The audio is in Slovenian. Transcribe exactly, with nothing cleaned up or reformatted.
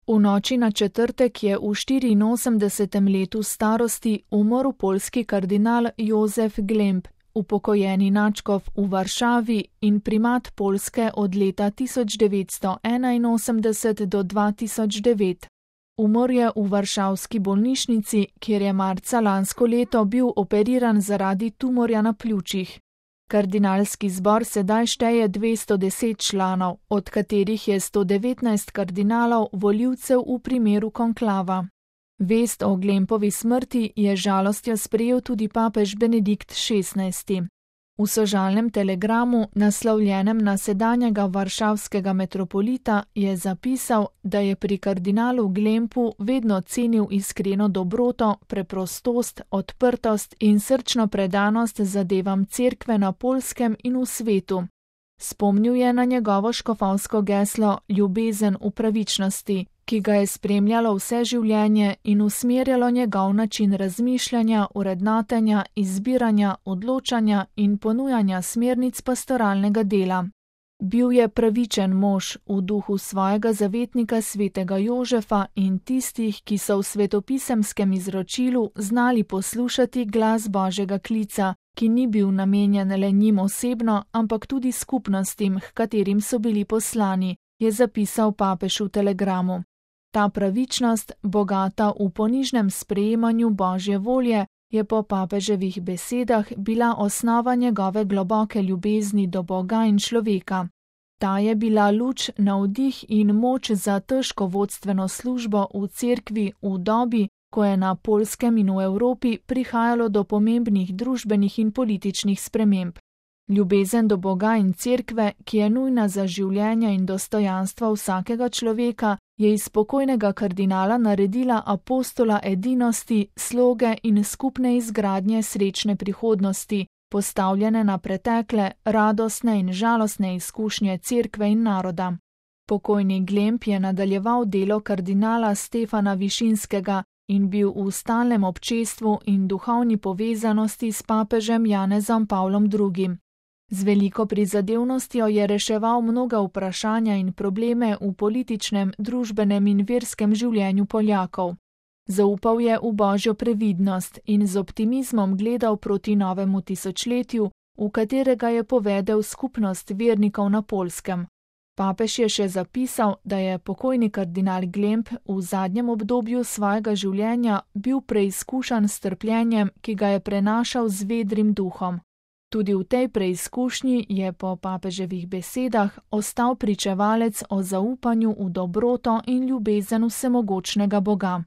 V noči na četrtek je v štiriinosemdesetem letu starosti umrl poljski kardinal Jozef Glemp, upokojeni nadškof v Varšavi in primat Poljske od leta tisoč devetsto enainosemdeset do dva tisoč devet. Umrl je v varšavski bolnišnici, kjer je marca lansko leto bil operiran zaradi tumorja na pljučih. Kardinalski zbor sedaj šteje dvesto deset članov, od katerih je sto devetnajst kardinalov volivcev v primeru konklava. Vest o Glempovi smrti je z žalostjo sprejel tudi papež Benedikt šestnajsti. V sožalnem telegramu, naslovljenem na sedanjega varšavskega metropolita, je zapisal, da je pri kardinalu Glempu vedno cenil iskreno dobroto, preprostost, odprtost in srčno predanost zadevam cerkve na Poljskem in v svetu. Spomnil je na njegovo škofovsko geslo Ljubezen v pravičnosti, ki ga je spremljalo vse življenje in usmerjalo njegov način razmišljanja, urednotenja, izbiranja, odločanja in ponujanja smernic pastoralnega dela. Bil je pravičen mož v duhu svojega zavetnika svetega Jožefa in tistih, ki so v svetopisemskem izročilu znali poslušati glas Božjega klica, ki ni bil namenjen le njim osebno, ampak tudi skupnostim, h katerim so bili poslani, je zapisal papež v telegramu. Ta pravičnost, bogata v ponižnem sprejemanju Božje volje, je po papeževih besedah bila osnova njegove globoke ljubezni do Boga in človeka. Ta je bila luč, navdih in moč za težko vodstveno službo v cerkvi v dobi, ko je na Poljskem in v Evropi prihajalo do pomembnih družbenih in političnih sprememb. Ljubezen do Boga in cerkve, ki je nujna za življenje in dostojanstvo vsakega človeka, je iz pokojnega kardinala naredila apostola edinosti, sloge in skupne izgradnje srečne prihodnosti, postavljene na pretekle, radostne in žalostne izkušnje cerkve in naroda. Pokojni Glemp je nadaljeval delo kardinala Stefana Višinskega in bil v stalnem občestvu in duhovni povezanosti s papežem Janezom Pavlom drugim. Z veliko prizadevnostjo je reševal mnoga vprašanja in probleme v političnem, družbenem in verskem življenju Poljakov. Zaupal je v Božjo previdnost in z optimizmom gledal proti novemu tisočletju, v katerega je povedel skupnost vernikov na Poljskem. Papež je še zapisal, da je pokojni kardinal Glemp v zadnjem obdobju svojega življenja bil preizkušan s trpljenjem, ki ga je prenašal z vedrim duhom. Tudi v tej preizkušnji je po papeževih besedah ostal pričevalec o zaupanju v dobroto in ljubezen vsemogočnega Boga.